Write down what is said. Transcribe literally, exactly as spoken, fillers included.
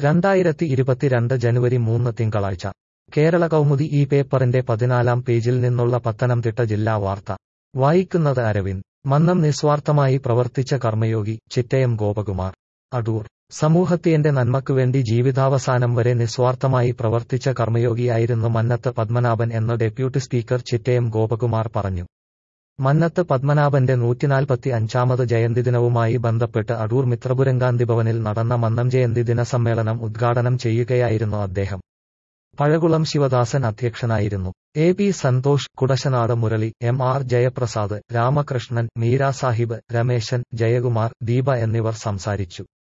രണ്ടായിരത്തി ഇരുപത്തിരണ്ട് ജനുവരി മൂന്ന് തിങ്കളാഴ്ച കേരള കൗമുദി ഈ പേപ്പറിന്റെ പതിനാലാം പേജിൽ നിന്നുള്ള പത്തനംതിട്ട ജില്ലാ വാർത്ത വായിക്കുന്നത് അരവിന്ദ്. മന്നം നിസ്വാർത്ഥമായി പ്രവർത്തിച്ച കർമ്മയോഗി ചിറ്റയം ഗോപകുമാർ. അടൂർ. സമൂഹത്തിന്റെ നന്മക്കുവേണ്ടി ജീവിതാവസാനം വരെ നിസ്വാർത്ഥമായി പ്രവർത്തിച്ച കർമ്മയോഗിയായിരുന്നു മന്നത്ത് പത്മനാഭൻ എന്ന് ഡെപ്യൂട്ടി സ്പീക്കർ ചിറ്റയം ഗോപകുമാർ പറഞ്ഞു. മന്നത്ത് പത്മനാഭന്റെ നൂറ്റിനാൽപ്പത്തി അഞ്ചാമത് ജയന്തിദിനവുമായി ബന്ധപ്പെട്ട് അടൂർ മിത്രപുരങ്കാന്തിഭവനിൽ നടന്ന മന്നം ജയന്തി ദിന സമ്മേളനം ഉദ്ഘാടനം ചെയ്യുകയായിരുന്നു അദ്ദേഹം. പഴകുളം ശിവദാസൻ അധ്യക്ഷനായിരുന്നു. A P Santhosh, Kudassanad Murali, M R Jayaprasad, Ramakrishnan, Meera Sahib, Rameshan, Jayakumar, Deepa എന്നിവർ സംസാരിച്ചു.